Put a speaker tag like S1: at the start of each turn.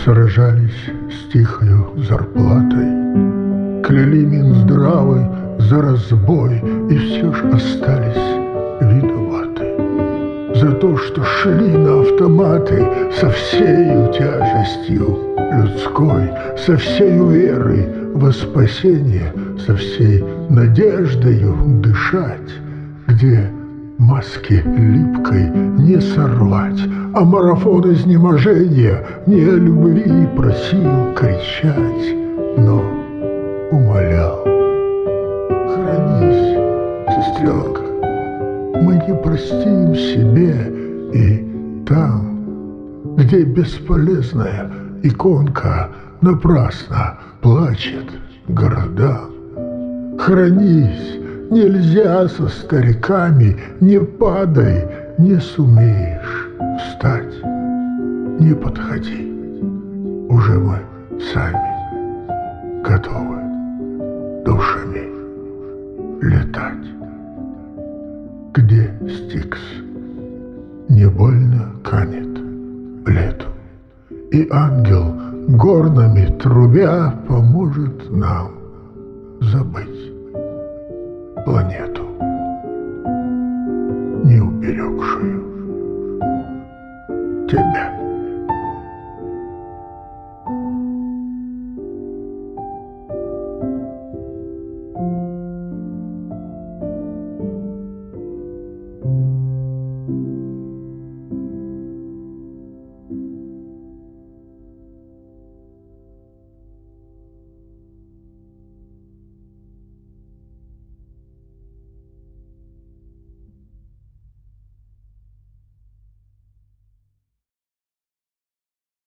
S1: Сражались с тихою зарплатой, кляли Минздравы за разбой, и все ж остались виноваты за то, что шли на автоматы со всею тяжестью людской, со всею верой во спасение, со всей надеждою дышать, где маски липкой не сорвать, а марафон изнеможения не о любви просил кричать, но умолял: хранись, сестренка, мы не простим себе и там, где бесполезная иконка напрасно плачет городам. Хранись, нельзя со стариками, не падай, не сумеешь встать. Не подходи, уже мы сами готовы душами летать. Где Стикс? Не больно канет в лету, и ангел, горнами трубя, поможет нам забыть планету, не уберегшую тебя.